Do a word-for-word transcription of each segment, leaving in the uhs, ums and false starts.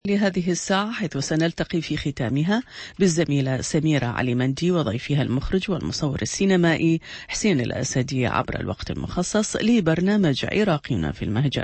لهذه الساعة، حيث سنلتقي في ختامها بالزميلة سميرة علي مندي وضيفها المخرج والمصور السينمائي حسين الأسدي عبر الوقت المخصص لبرنامج عراقيون في المهجر.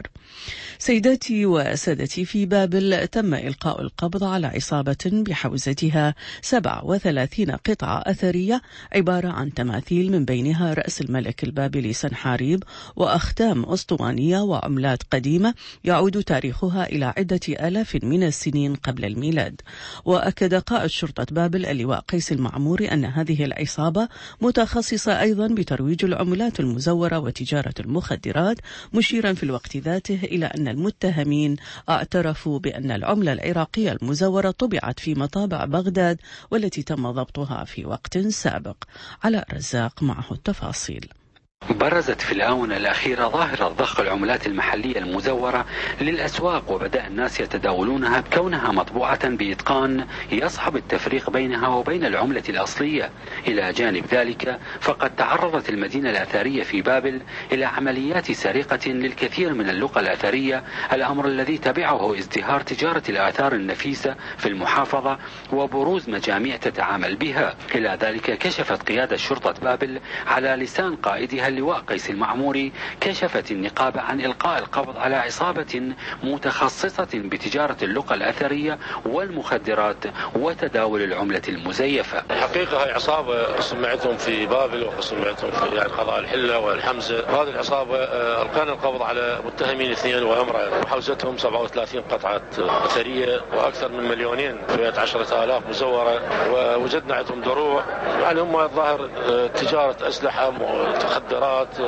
سيداتي وسادتي، في بابل تم إلقاء القبض على عصابة بحوزتها سبع وثلاثين قطعة أثرية عبارة عن تماثيل، من بينها رأس الملك البابلي سنحاريب وأختام أسطوانية وعملات قديمة يعود تاريخها إلى عدة آلاف من السنين قبل الميلاد. وأكد قائد شرطة بابل اللواء قيس المعموري أن هذه العصابة متخصصة أيضا بترويج العملات المزورة وتجارة المخدرات، مشيرا في الوقت ذاته إلى أن المتهمين اعترفوا بأن العملة العراقية المزورة طبعت في مطابع بغداد والتي تم ضبطها في وقت سابق. على رزاق معه التفاصيل. برزت في الآونة الأخيرة ظاهرة ضخ العملات المحلية المزورة للأسواق، وبدأ الناس يتداولونها بكونها مطبوعة بإتقان يصعب التفريق بينها وبين العملة الأصلية. إلى جانب ذلك، فقد تعرضت المدينة الأثرية في بابل إلى عمليات سرقة للكثير من اللقى الأثرية، الأمر الذي تبعه ازدهار تجارة الآثار النفيسة في المحافظة وبروز مجاميع تتعامل بها. إلى ذلك، كشفت قيادة شرطة بابل على لسان قائدها اللواء قيس المعموري كشفت النقابة عن إلقاء القبض على عصابة متخصصة بتجارة اللقى الأثرية والمخدرات وتداول العملة المزيفة. الحقيقة هاي عصابة سمعتهم في بابل وسمعتهم في يعني قضاء الحلة والحمزة. هذه العصابة ألقانا القبض على متهمين اثنين وامرأة، وحوزتهم سبعة وثلاثين قطعة أثرية وأكثر من مليونين فئة عشرة آلاف مزورة، ووجدنا عندهم دروع، يعني هم الظاهر تجارة أسلحة مخدرات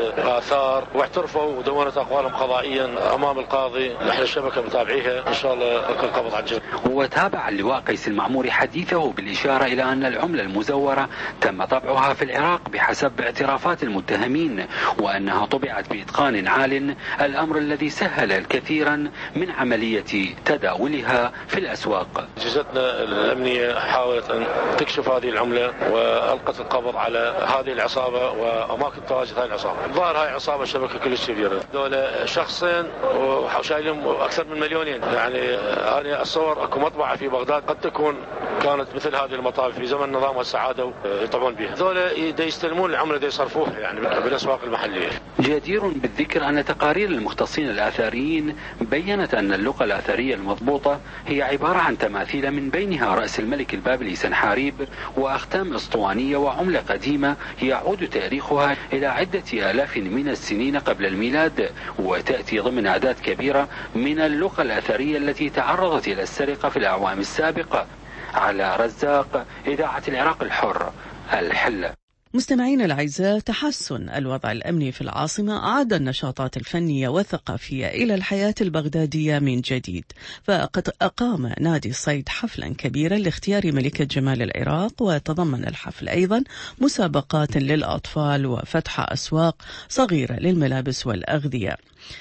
آثار، واعترفوا ودونت أقوالهم قضائيا أمام القاضي. نحن الشبكة متابعيها، إن شاء الله القبض على الجميع. وتابع اللواء قيس المعموري حديثه بالإشارة إلى أن العملة المزورة تم طبعها في العراق بحسب اعترافات المتهمين، وأنها طبعت بإتقان عال، الأمر الذي سهل الكثيرا من عملية تداولها في الأسواق. جهتنا الأمنية حاولت أن تكشف هذه العملة وألقت القبض على هذه العصابة وأماكن تواجد هاي العصابة. الظاهر هاي عصابة شبكة كلش كبيرة، دولة شخصين وشايلهم أكثر من مليونين. يعني أنا أتصور أكو مطبعة في بغداد قد تكون كانت مثل هذه المطابع في زمن النظام والسعادة يطبعون بها. دولة يستلمون العملة دي يصرفوها يعني بالأسواق المحلية. جدير بالذكر أن تقارير المختصين الآثاريين بيّنت أن اللقى الآثارية المضبوطة هي عبارة عن تماثيل، من بينها رأس الملك البابلي سنحاريب وأختام أسطوانية وعملة قديمة يعود تاريخها إلى عدة آلاف من السنين قبل الميلاد، وتأتي ضمن أعداد كبيرة من اللقى الأثرية التي تعرضت إلى السرقة في الأعوام السابقة. على رزاق، إذاعة العراق الحر، الحلة. مستمعين الأعزاء، تحسن الوضع الأمني في العاصمة أعاد النشاطات الفنية والثقافية إلى الحياة البغدادية من جديد، فقد أقام نادي الصيد حفلا كبيرا لاختيار ملكة جمال العراق، وتضمن الحفل أيضا مسابقات للأطفال وفتح أسواق صغيرة للملابس والأغذية.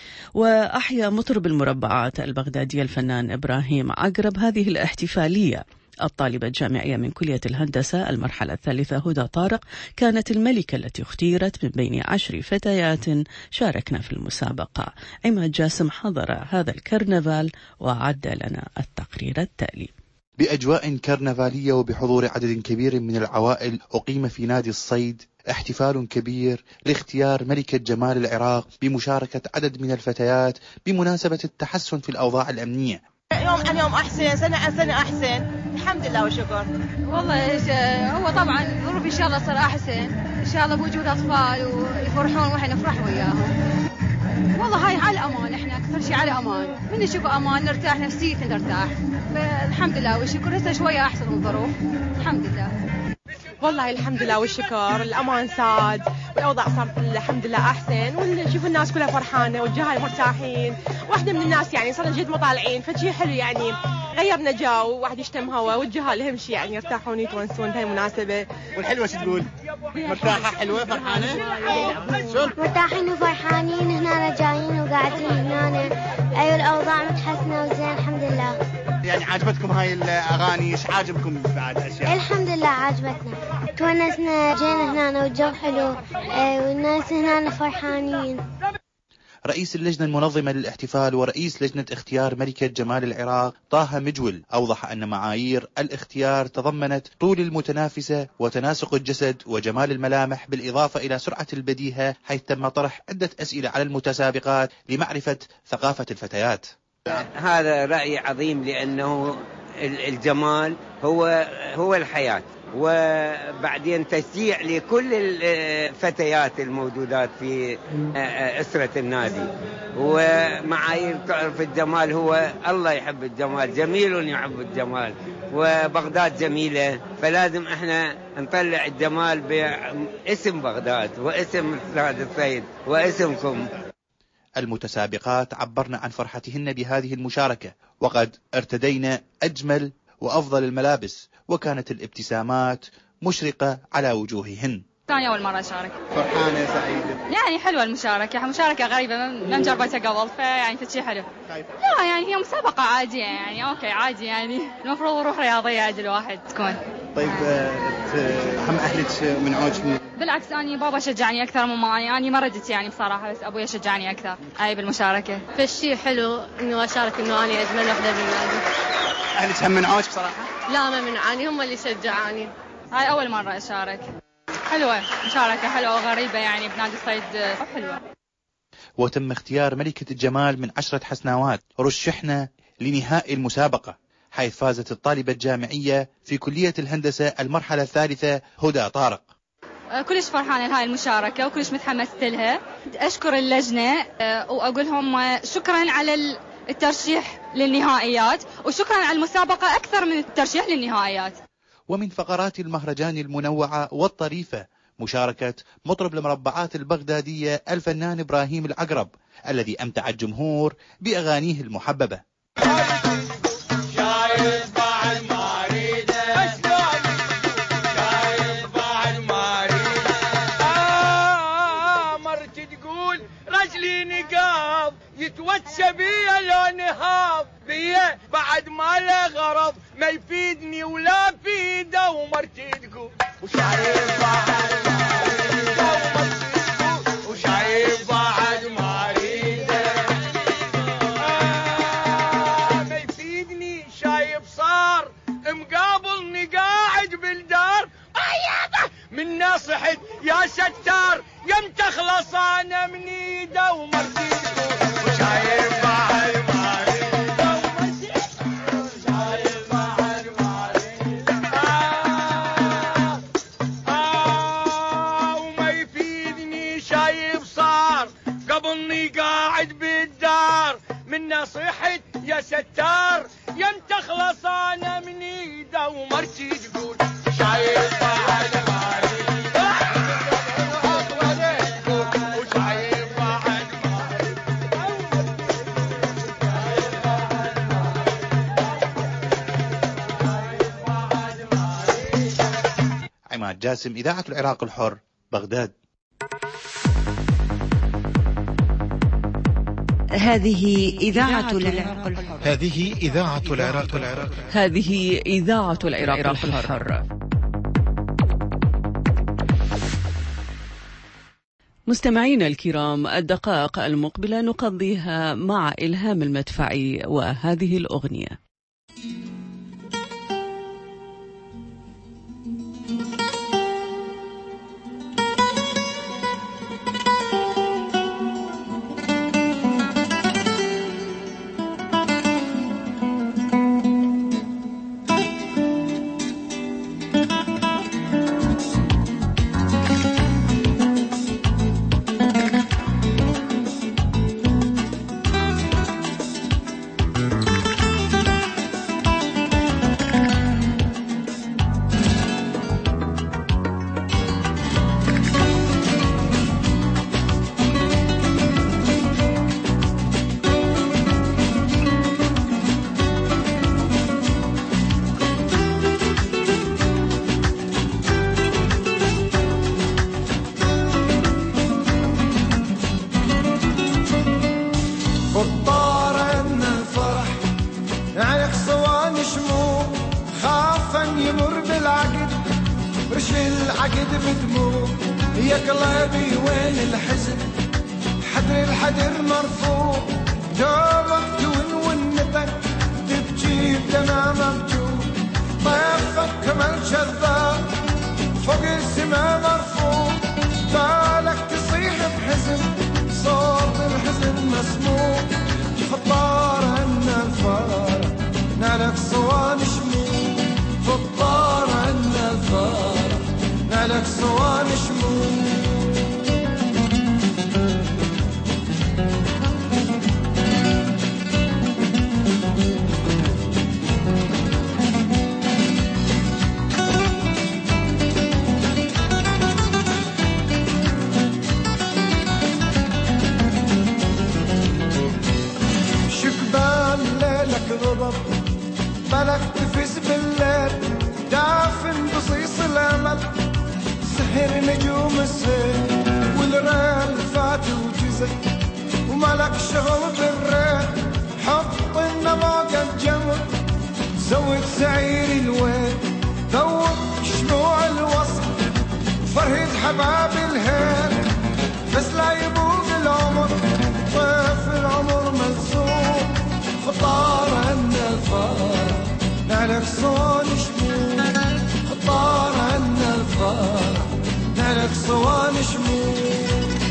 وأحيا مطرب المربعات البغدادية الفنان إبراهيم عقرب هذه الاحتفالية. الطالبة الجامعية من كلية الهندسة المرحلة الثالثة هدى طارق كانت الملكة التي اختيرت من بين عشر فتيات شاركنا في المسابقة. عماد جاسم حضر هذا الكرنفال وعد لنا التقرير التالي. بأجواء كرنفالية وبحضور عدد كبير من العوائل، أقيم في نادي الصيد احتفال كبير لاختيار ملكة جمال العراق بمشاركة عدد من الفتيات بمناسبة التحسن في الأوضاع الأمنية. يوم عن يوم أحسن، سنة عن سنة أحسن، الحمد لله وشكر. والله هو طبعا الظروف إن شاء الله صار أحسن، إن شاء الله بوجود أطفال ويفرحون وإحنا نفرح وياهم. والله هاي على أمان، إحنا أكثر شيء على أمان، من نشوف أمان نرتاح نفسيتنا نرتاح. الحمد لله والشكر، هسه شوية أحسن الظروف الحمد لله. والله الحمد لله والشكر، الأمان ساد والأوضاع صارت الحمد لله أحسن، ونشوف الناس كلها فرحانة والجهال مرتاحين، واحدة من الناس يعني صرنا جد مطالعين، فشي حلو يعني غيرنا جو، واحد يشتم هوا، والجهال أهم شيء يعني يرتاحون يتونسون بهاي المناسبة. والحلوة شو تقول؟ مرتاحة حلوة فرحانة؟ مرتاحين وفرحانين، هنا جايين وقاعدين هنا. أيوة الأوضاع متحسنة وزين الحمد لله. يعني عجبتكم هاي الأغاني؟ إيش عاجبكم بعد أشياء؟ الحمد لله عجبتنا، تونسنا جينا هنا والجو حلو والناس هنا فرحانين. رئيس اللجنة المنظمة للاحتفال ورئيس لجنة اختيار ملكة جمال العراق طه مجول أوضح أن معايير الاختيار تضمنت طول المتنافسة وتناسق الجسد وجمال الملامح بالإضافة إلى سرعة البديهة، حيث تم طرح عدة أسئلة على المتسابقات لمعرفة ثقافة الفتيات. هذا رأي عظيم لأنه الجمال هو هو الحياة، وبعدين تشجيع لكل الفتيات الموجودات في أسرة النادي. ومعايير تعرف الجمال هو الله يحب الجمال، جميل يحب الجمال، وبغداد جميلة، فلازم احنا نطلع الجمال باسم بغداد واسم الأستاذ السيد واسمكم. المتسابقات عبرن عن فرحتهن بهذه المشاركة، وقد ارتدينا أجمل وأفضل الملابس، وكانت الابتسامات مشرقة على وجوههن. ثاني أول مرة أشارك. فرحانة سعيدة؟ يعني حلوة المشاركة، مشاركة غريبة ما مجربتها قبل، فيعني فشي حلو. لا يعني هي مسابقة عادية يعني، أوكي عادي يعني، المفروض روح رياضية أجل واحد تكون. طيب هم أهلك من عوجك؟ بالعكس أني بابا شجعني أكثر من مامي، أني ما ردت يعني بصراحة، بس أبويا شجعني أكثر أي بالمشاركة. فشي حلو إنه أشارك إنه أنا أجمل وحدة بالنادي. أهلك هم من عوجك بصراحة؟ لا ما منعاني، هم اللي شجعاني. هاي أول مرة أشارك. حلوة مشاركة حلوة وغريبة يعني بنادي الصيد حلوة. وتم اختيار ملكة الجمال من عشرة حسناوات رشحنا لنهائي المسابقة، حيث فازت الطالبة الجامعية في كلية الهندسة المرحلة الثالثة هدى طارق. كلش فرحانة لهاي المشاركة وكلش متحمست لها. أشكر اللجنة وأقولهم شكرا على الترشيح للنهائيات، وشكرا على المسابقة أكثر من الترشيح للنهائيات. ومن فقرات المهرجان المنوعة والطريفة مشاركة مطرب المربعات البغدادية الفنان إبراهيم العقرب، الذي أمتع الجمهور بأغانيه المحببة. يتوتش بيا لو نهاب بيا بعد ما له غرض، ما يفيدني ولا فيده ومرتي تقول وشايف بعد ما اريده ومرتي تقول وشايف بعد ما اريده. آه ما يفيدني شايف صار مقابلني قاعد بالدار ايده من ناصحت يا ستار يم تخلص انا من ايده ومرتي تقول شايف بعد ما اريده ومرتي تقول شايف بعد ما اريده. آه آه وما يفيدني شايف صار قبلني قاعد بالدار من نصيحة يا ستار يم تخلص انا من ايده ومرتي تقول شايف بعد ما اريده وشايف بعد ما اريده. عماد جاسم، إذاعة العراق الحر، بغداد. هذه إذاعة العراق الحر. هذه إذاعة العراق الحر. هذه إذاعة العراق الحر. مستمعينا الكرام، الدقائق المقبلة نقضيها مع إلهام المدفعي وهذه الأغنية. العقد بدموع يا قلبي وين الحزن حدر الحدر مرفوع جابك جون والنتك تبكي بدمع مبجوع طيفك كمال شذاب فوق السما مرفوع بالك تصيح بحزن صوت الحزن مسموع خطار عنا الفارة نالك صوان شموع خطار عنا الفارة نالك صوان شموع بالك تفز بالليل دافن بصيص الامل سهر نجوم السيل والريل فات وجزل ومالك شغل بالريل حط النماق الجمر زود سعير الويل ذوق شموع الوصل فرهد حباب الهيل بس لا يبوق العمر طيف العمر ملزوم خطار عنا الفارة نالك صوان شموع خطار عنا الفارة نالك صوان شموع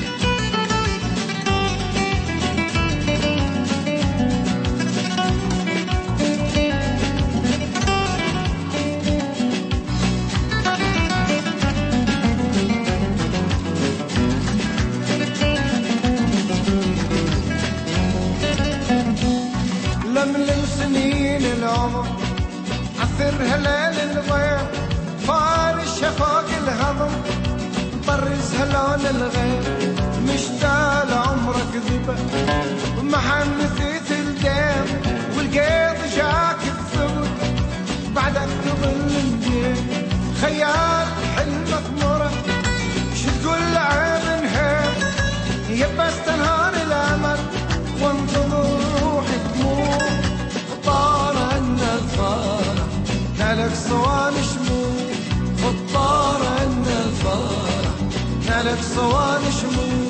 لملم سنين العمر عثر هلال الغير فارش شفاق الهضم طرز هلال الغير مشتاق عمرك ذبه ومحنثيت الدم والقيض جاك الثبت بعدك تظل الدين خيال حلمك مرة شو تقول عيب نهيب يبس تنهار الامل وانتظر روحي تموت خطار عنا الفارة نالك صوان شموع خطار عنا الفارة نالك صوان شموع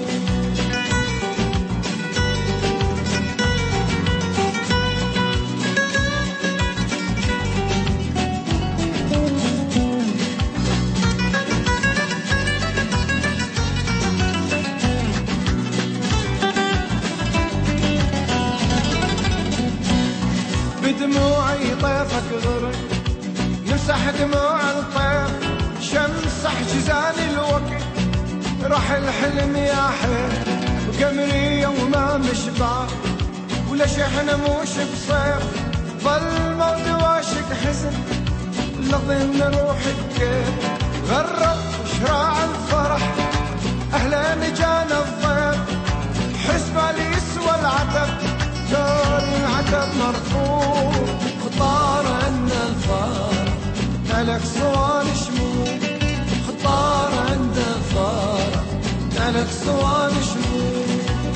بدموعي طيفك غرق نمسح دموع الطيف شمسح جزاني الوقت راح الحلم يا حيل وقمري يوما مشبع ولا شحن موش بصيف ظل موت واشك حزن لظن روحك كيف غرب شراع الفرح اهلا جانا الضيف حسبه لي يسوى العتب دار العتب مرفوع خطار عنا الفار نالك صوان شموع خطار عنا الفار نالك صوان شموع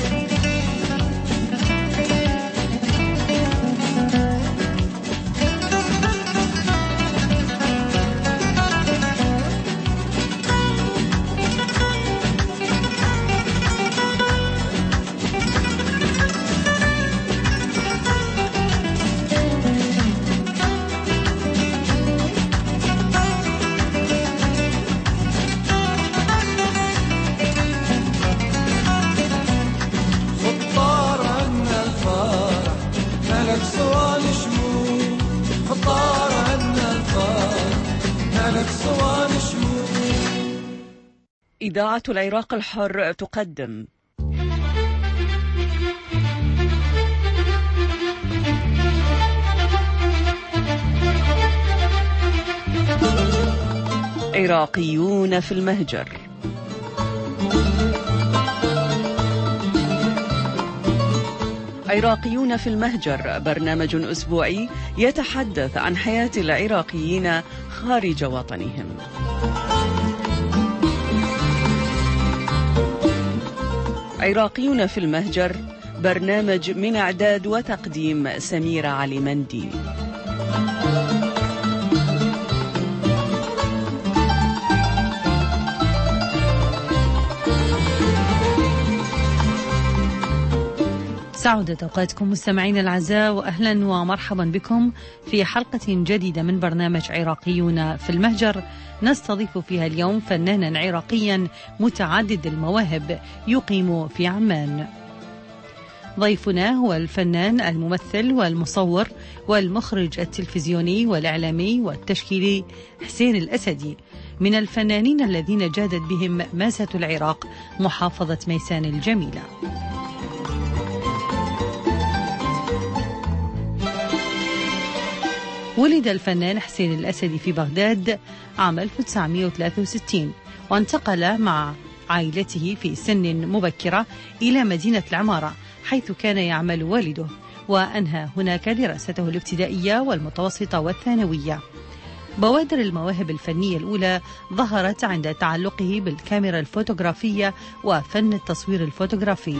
إذاعة العراق الحر تقدم عراقيون في المهجر. عراقيون في المهجر برنامج أسبوعي يتحدث عن حياة العراقيين خارج وطنهم. عراقيون في المهجر برنامج من إعداد وتقديم سميرة علي مندي. سعودت أوقاتكم مستمعين الأعزاء، وأهلا ومرحبا بكم في حلقة جديدة من برنامج عراقيون في المهجر، نستضيف فيها اليوم فنانا عراقيا متعدد المواهب يقيم في عمان. ضيفنا هو الفنان الممثل والمصور والمخرج التلفزيوني والإعلامي والتشكيلي حسين الأسدي، من الفنانين الذين جادت بهم ماسة العراق محافظة ميسان الجميلة. ولد الفنان حسين الأسدي في بغداد عام ألف وتسعمائة وثلاثة وستين، وانتقل مع عائلته في سن مبكرة إلى مدينة العمارة حيث كان يعمل والده، وأنهى هناك دراسته الابتدائية والمتوسطة والثانوية. بوادر المواهب الفنية الأولى ظهرت عند تعلقه بالكاميرا الفوتوغرافية وفن التصوير الفوتوغرافي.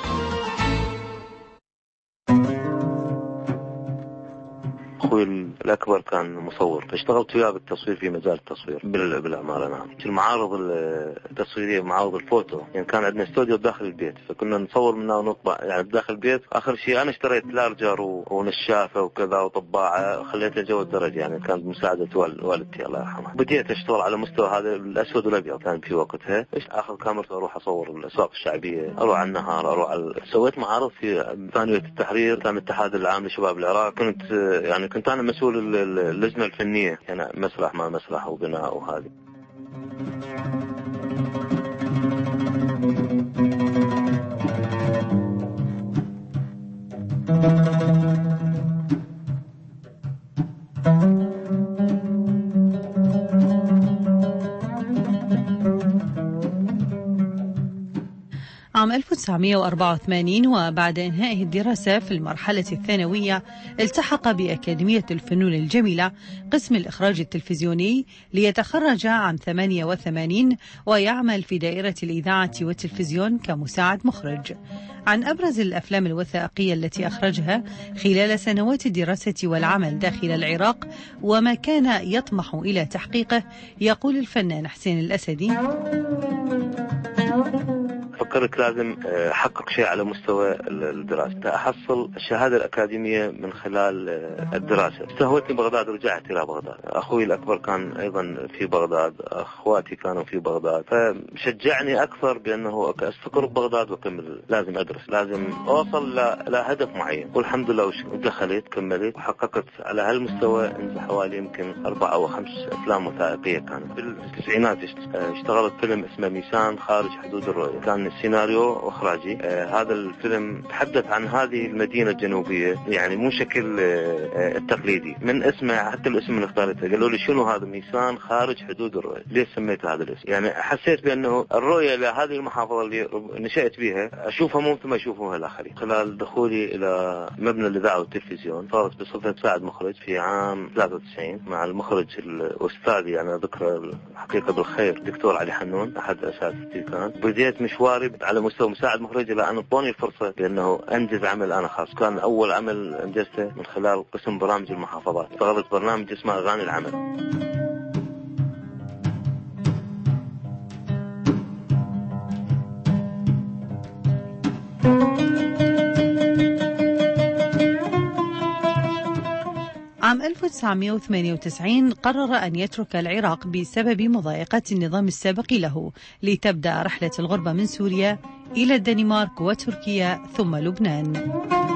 أخوي الأكبر كان مصور، فاشتغلت وياه بالتصوير في مجال التصوير بالعمارة. نعم، في المعارض التصويرية، معارض الفوتو، يعني كان عندنا استوديو بداخل البيت، فكنا نصور منه ونطبع يعني بداخل البيت. آخر شيء أنا اشتريت لارجر ونشافة وكذا وطباعة، خليتها جو الدرجة، يعني كانت مساعدة والدتي الله يرحمها. بديت أشتغل على مستوى هذا الأسود والأبيض كان في وقتها. آخر كاميرا أروح أصور الأسواق الشعبية، أروح على النهار، أروح على... سويت معارض في ثانوية التحرير، كان الاتحاد العام لشباب العراق. كنت يعني كنت أنا مسؤول اللجنة الفنية، يعني مسرح ما مسرح وبناء وهذه. عام ألف وتسعمائة وأربعة وثمانين، وبعد إنهائه الدراسة في المرحلة الثانوية التحق بأكاديمية الفنون الجميلة قسم الإخراج التلفزيوني ليتخرج عام ثمانية وثمانين، ويعمل في دائرة الإذاعة والتلفزيون كمساعد مخرج. عن أبرز الأفلام الوثائقية التي أخرجها خلال سنوات الدراسة والعمل داخل العراق وما كان يطمح إلى تحقيقه، يقول الفنان حسين الأسدي: فكرت لازم أحقق شيء على مستوى الدراسة، أحصل الشهادة الأكاديمية من خلال الدراسة. استهوتني بغداد، رجعت إلى بغداد. أخوي الأكبر كان أيضا في بغداد، أخواتي كانوا في بغداد، فشجعني أكثر بأنه أستقر ببغداد وأكمل. لازم أدرس، لازم أوصل لهدف معين، والحمد لله دخلت كملت وحققت على هالمستوى. حوالي يمكن أربع أو خمس أفلام وثائقية كانت. في التسعينات اشتغلت فيلم اسمه ميسان خارج حدود الرؤية، كان السيناريو واخراجي. آه هذا الفيلم تحدث عن هذه المدينة الجنوبية، يعني مو شكل آه التقليدي، من اسمه حتى الاسم اللي اختارته قالوا لي شنو هذا ميسان خارج حدود الرؤية، ليش سميت هذا الاسم؟ يعني حسيت بأنه الرؤية لهذه المحافظة اللي نشأت بها أشوفها مو مثل ما يشوفوها الآخرين. خلال دخولي إلى مبنى الإذاعة والتلفزيون صارت بصفة مساعد مخرج في عام ثلاثة وتسعين مع المخرج الأستاذي، يعني ذكر الحقيقة بالخير، دكتور علي حنون، أحد أساتذتي كان. بديت مشواري على مستوى مساعد مخرج إلى أن أعطوني الفرصة بأنه أنجز عمل أنا خاص. كان أول عمل أنجزته من خلال قسم برامج المحافظات، اشتغلت برنامج اسمه أغاني العمل. عام ألف وتسعمائة وثمانية وتسعين قرر أن يترك العراق بسبب مضايقة النظام السابق له، لتبدأ رحلة الغربة من سوريا إلى الدنمارك وتركيا ثم لبنان.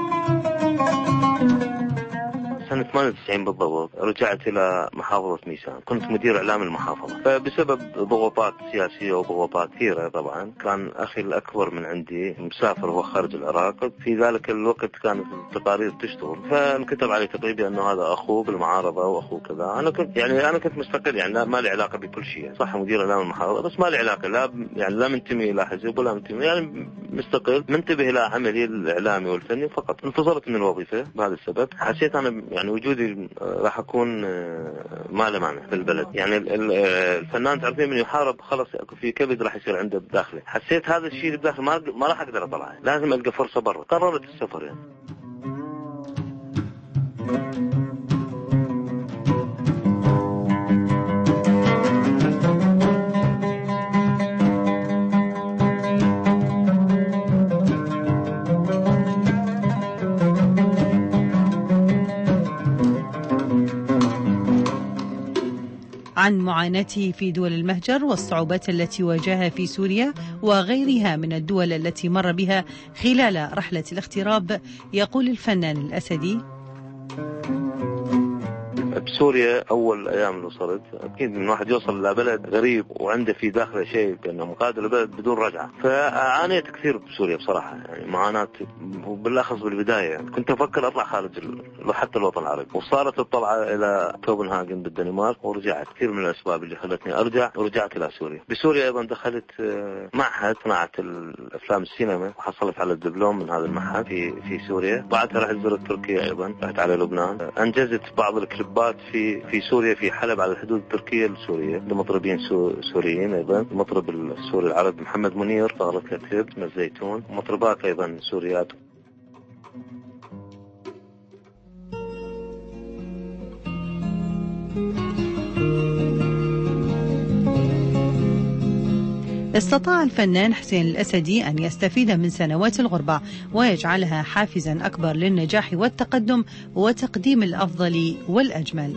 سنة ثمانية وتسعين بالضبط رجعت إلى محافظة ميسان، كنت مدير إعلام المحافظة. فبسبب ضغوطات سياسية وضغوطات كثيرة طبعا، كان أخي الأكبر من عندي مسافر هو خارج العراق. في ذلك الوقت كانت التقارير تشتغل، فانكتب علي تقريبا أنه هذا أخوه بالمعارضة وأخوه كذا. أنا كنت يعني أنا كنت مستقل، يعني ما لي علاقة بكل شيء، صح مدير إعلام المحافظة بس ما لي علاقة، لا يعني لا منتمي إلى حزب ولا منتمي، يعني مستقل منتبه إلى عملي الإعلامي والفني فقط. انتظرت من الوظيفة بهذا السبب، حسيت أنا يعني وجودي راح أكون ما له معنى في البلد. يعني الفنان تعرفين من يحارب خلص في كبد راح يصير عنده بداخله. حسيت هذا الشيء بداخل ما ما راح أقدر أطلعه، لازم ألقى فرصة برا. قررت السفر يعني. عن معاناته في دول المهجر والصعوبات التي واجهها في سوريا وغيرها من الدول التي مر بها خلال رحلة الاغتراب. يقول الفنان الأسدي: بسوريا أول أيام اللي وصلت أكيد من واحد يوصل لبلد غريب وعنده في داخله شيء كأنه مقادر البلد بدون رجعة، فعانيت كثير بسوريا بصراحة، يعني معاناة وبالأخص بالبداية. يعني كنت أفكر أطلع خارج حتى الوطن العربي، وصارت الطلعة إلى كوبنهاجن بالدنمارك ورجعت. كثير من الأسباب اللي خلتني أرجع ورجعت إلى سوريا. بسوريا أيضا دخلت معهد صناعة الأفلام السينما وحصلت على الدبلوم من هذا المعهد في في سوريا. بعدها رحت زرت تركيا أيضا، رحت على لبنان، أنجزت بعض الكليبات في في سوريا في حلب على الحدود التركية السورية لمطربين سوريين أيضا. المطرب السوري العربي محمد منير اشتغلت له كليب من الزيتون، مطربات أيضا سوريات. استطاع الفنان حسين الأسدي أن يستفيد من سنوات الغربة ويجعلها حافزا أكبر للنجاح والتقدم وتقديم الأفضل والأجمل.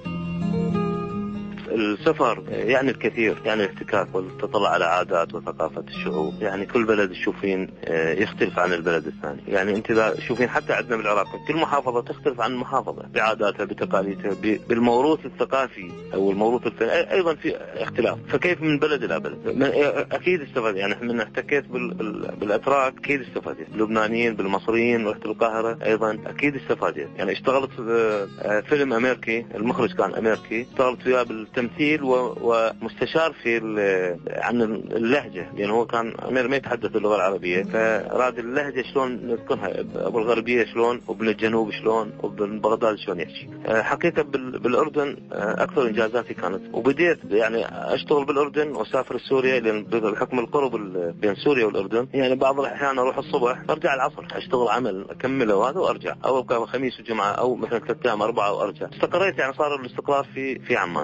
السفر يعني الكثير، يعني الاحتكاك والتطلع على عادات وثقافة الشعوب. يعني كل بلد تشوفين يختلف عن البلد الثاني. يعني انت لا تشوفين حتى عندنا بالعراق كل محافظة تختلف عن المحافظة بعاداتها بتقاليدها بالموروث الثقافي او الموروث الفني ايضا في اختلاف. فكيف من بلد الى بلد؟ اكيد استفاد. يعني من احتكيت بالاتراك اكيد استفادت، باللبنانيين بالمصريين، رحت القاهرة ايضا اكيد استفادت. يعني اشتغلت فيلم امريكي، المخرج كان امريكي، اشتغلت وياه تمثيل ومستشار في عن اللهجة، لأنه هو كان أمير ما يتحدث اللغة العربية، فراد اللهجة شلون نذكرها، أبو الغربية شلون، وابن الجنوب شلون، وابن بغداد شلون يحكي. حقيقة بالأردن أكثر إنجازاتي كانت، وبديت يعني أشتغل بالأردن وأسافر سوريا، لأن بحكم القرب بين سوريا والأردن يعني بعض الأحيان أروح الصبح أرجع العصر أشتغل عمل أكمله وهذا وأرجع، أو كان خميس وجمعة أو مثلا ثلاث أيام أربعة وأرجع. استقريت يعني صار الاستقرار في في عمان.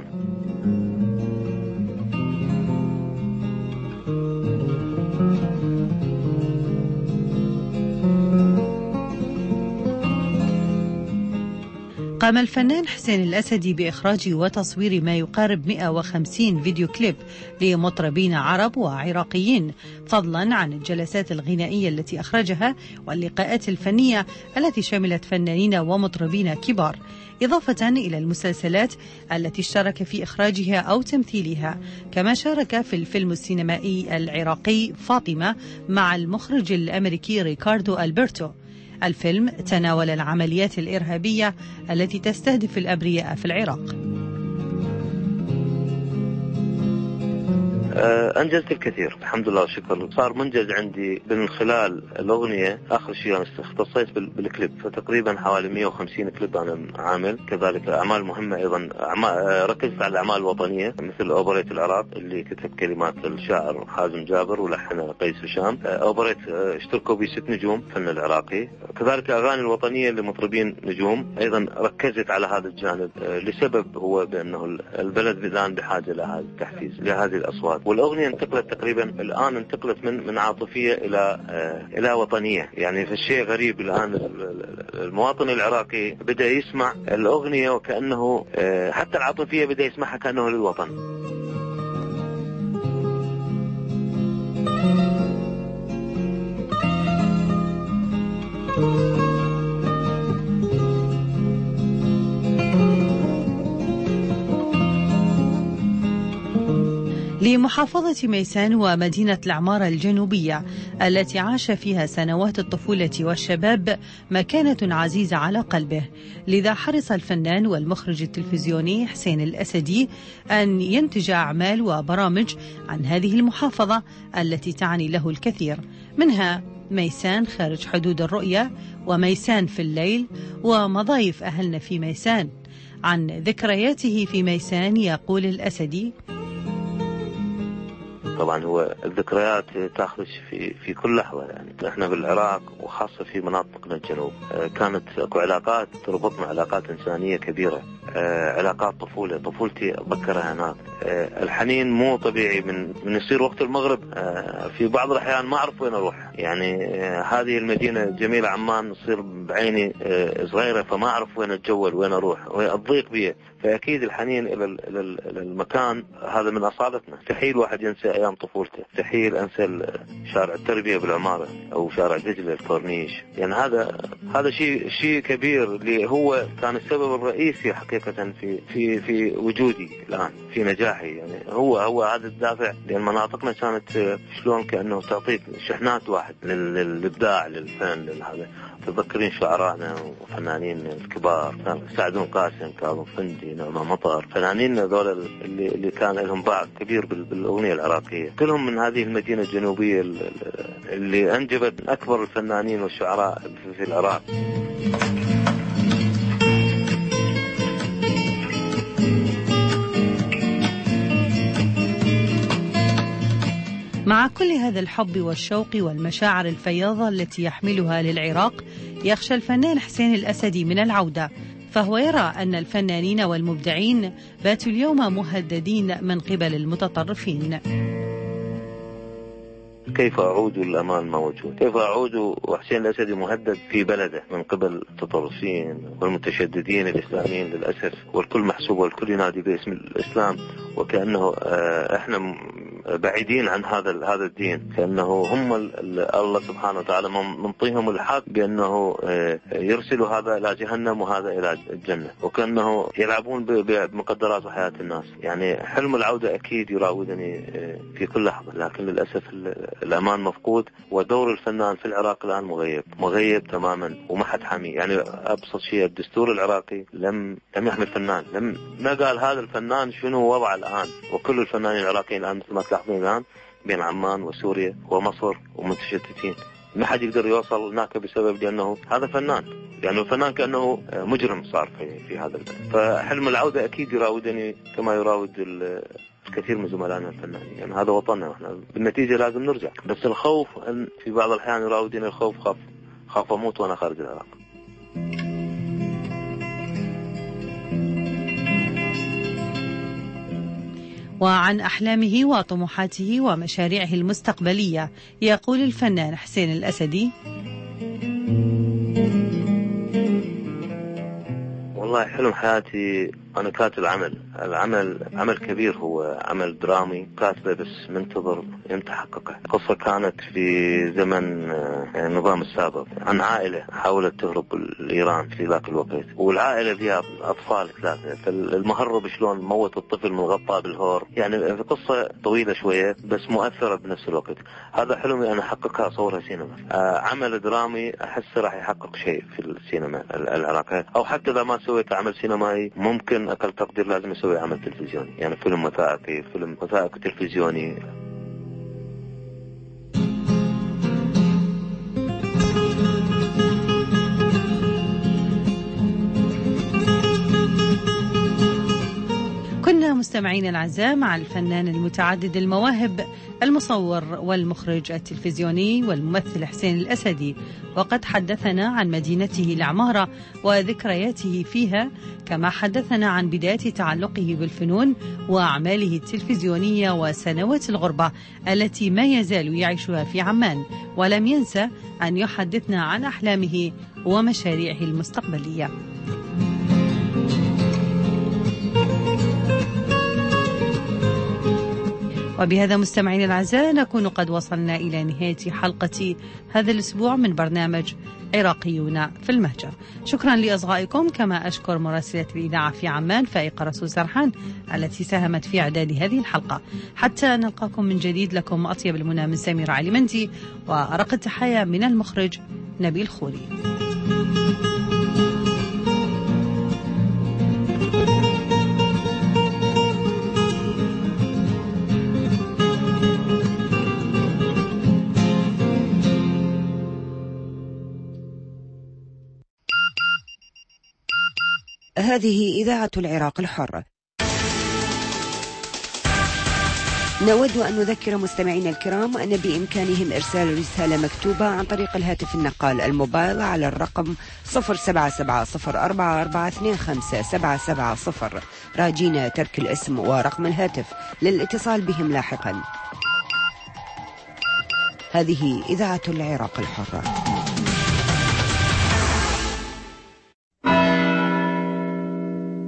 قام الفنان حسين الأسدي بإخراج وتصوير ما يقارب مئة وخمسين فيديو كليب لمطربين عرب وعراقيين، فضلا عن الجلسات الغنائية التي أخرجها واللقاءات الفنية التي شملت فنانين ومطربين كبار، إضافة إلى المسلسلات التي اشترك في إخراجها أو تمثيلها. كما شارك في الفيلم السينمائي العراقي فاطمة مع المخرج الأمريكي ريكاردو ألبرتو. الفيلم تناول العمليات الإرهابية التي تستهدف الأبرياء في العراق. أنجزت الكثير الحمد لله والشكر. صار منجز عندي من خلال الأغنية. آخر شيء أنا اختصيت بالكليب، فتقريبا حوالي مئة وخمسين كليب أنا عامل. كذلك أعمال مهمة أيضا، ركزت على الأعمال الوطنية مثل أوبريت العراق اللي كتب كلمات الشاعر حازم جابر ولحن قيس هشام. أوبريت اشتركوا به ست نجوم فن العراقي. كذلك أغاني الوطنية لمطربين نجوم أيضا ركزت على هذا الجانب، لسبب هو بأنه البلد الآن بحاجة لهذا التحفيز لهذه الأصوات. والأغنية انتقلت تقريبا الآن انتقلت من من عاطفية إلى آه إلى وطنية. يعني في الشيء غريب الآن المواطن العراقي بدأ يسمع الأغنية وكأنه آه حتى العاطفية بدأ يسمعها كأنه للوطن. لمحافظة ميسان ومدينة العمارة الجنوبية التي عاش فيها سنوات الطفولة والشباب مكانة عزيزة على قلبه، لذا حرص الفنان والمخرج التلفزيوني حسين الأسدي أن ينتج أعمال وبرامج عن هذه المحافظة التي تعني له الكثير، منها ميسان خارج حدود الرؤية، وميسان في الليل، ومضايف أهلنا في ميسان. عن ذكرياته في ميسان يقول الأسدي: طبعا هو الذكريات تاخذ في في كل لحظه. يعني احنا بالعراق وخاصه في مناطقنا الجنوب كانت اكو علاقات تربطنا، علاقات انسانيه كبيره علاقات طفولة طفولتي أتذكرها هناك. الحنين مو طبيعي من من يصير وقت المغرب في بعض الأحيان ما أعرف وين أروح. يعني هذه المدينة جميلة عمان تصير بعيني صغيرة فما أعرف وين أتجول وين أروح الضيق بيه. فأكيد الحنين إلى إلى المكان هذا من أصالتنا. مستحيل واحد ينسى أيام طفولته. مستحيل أنسى شارع التربية بالعمارة أو شارع دجلة الكورنيش. يعني هذا هذا شيء شيء كبير اللي هو كان السبب الرئيسي حقيقة في في في وجودي الآن في نجاحي. يعني هو هو هذا الدافع. لأن مناطقنا كانت شلون كأنه تعطيك شحنات واحد للإبداع للفن لهذا. تذكرين شعراءنا وفنانين الكبار سعد بن قاسم كاظم فندي نعمة مطر فنانين ذول اللي اللي كان لهم باع كبير بالأغنية العراقية كلهم من هذه المدينة الجنوبية اللي أنجبت أكبر الفنانين والشعراء في العراق. مع كل هذا الحب والشوق والمشاعر الفياضة التي يحملها للعراق يخشى الفنان حسين الأسدي من العودة. فهو يرى أن الفنانين والمبدعين باتوا اليوم مهددين من قبل المتطرفين. كيف أعود الأمان موجود؟ كيف أعود وحسين الأسدي مهدد في بلده من قبل التطرفين والمتشددين الإسلاميين للأسف، والكل محسوب والكل ينادي باسم الإسلام وكأنه إحنا بعيدين عن هذا هذا الدين، كأنه هم الله سبحانه وتعالى منطيهم الحق بأنه يرسلوا هذا إلى جهنم وهذا إلى الجنة، وكأنه يلعبون بمقدرات وحياة الناس. يعني حلم العودة أكيد يراودني في كل لحظة، لكن للأسف الأمان مفقود، ودور الفنان في العراق الآن مغيب مغيب تماما وما حد حامي. يعني أبسط شيء الدستور العراقي لم لم يحمي الفنان، لم ما قال هذا الفنان شنو وضعه الآن. وكل الفنانين العراقيين الآن مثل ما تلاحظون الآن بين عمان وسوريا ومصر ومتشتتين، ما حد يقدر يوصل هناك بسبب لأنه هذا فنان، لأنه الفنان كأنه مجرم صار في في هذا البلد. فحلم العودة أكيد يراودني كما يراود كثير من زملائنا الفنانين. يعني هذا وطننا واحنا بالنتيجة لازم نرجع، بس الخوف أن في بعض الأحيان يراودني الخوف، خاف خاف أموت وأنا خارج العراق. وعن أحلامه وطموحاته ومشاريعه المستقبلية يقول الفنان حسين الأسدي: والله حلم حياتي أنا كاتب عمل العمل عمل كبير، هو عمل درامي كاتبه بس منتظر يمتى حققه. قصة كانت في زمن النظام السابق عن عائلة حاولت تهرب لإيران في ذاك الوقت، والعائلة فيها أطفال ثلاثة، فالمهرب شلون موت الطفل من غطاء بالهور. يعني قصة طويلة شوية بس مؤثرة بنفس الوقت. هذا حلمي أنا أحققها أصورها سينما. عمل درامي أحس راح يحقق شيء في السينما العراقية، أو حتى إذا ما سويت عمل سينمائي ممكن أقل تقدير لازم يسوي عمل تلفزيوني، يعني فيلم وثائقي فيلم وثائقي تلفزيوني. كنا مستمعين الأعزاء مع الفنان المتعدد المواهب المصور والمخرج التلفزيوني والممثل حسين الأسدي، وقد حدثنا عن مدينته العمارة وذكرياته فيها، كما حدثنا عن بداية تعلقه بالفنون وأعماله التلفزيونية وسنوات الغربة التي ما يزال يعيشها في عمان، ولم ينسى أن يحدثنا عن أحلامه ومشاريعه المستقبلية. وبهذا مستمعين الأعزاء نكون قد وصلنا إلى نهاية حلقة هذا الأسبوع من برنامج عراقيون في المهجر. شكرا لأصغائكم، كما أشكر مراسلة الإذاعة في عمان فائقة رسول سرحان التي ساهمت في إعداد هذه الحلقة. حتى نلقاكم من جديد، لكم أطيب المنى من سميرة علي مندي، وأرق التحية من المخرج نبيل خوري. هذه إذاعة العراق الحر. نود أن نذكر مستمعينا الكرام أن بإمكانهم إرسال رسالة مكتوبة عن طريق الهاتف النقال الموبايل على الرقم صفر سبعة سبعة صفر أربعة أربعة اثنين خمسة سبعة سبعة صفر، راجين ترك الاسم ورقم الهاتف للاتصال بهم لاحقا. هذه إذاعة العراق الحرة.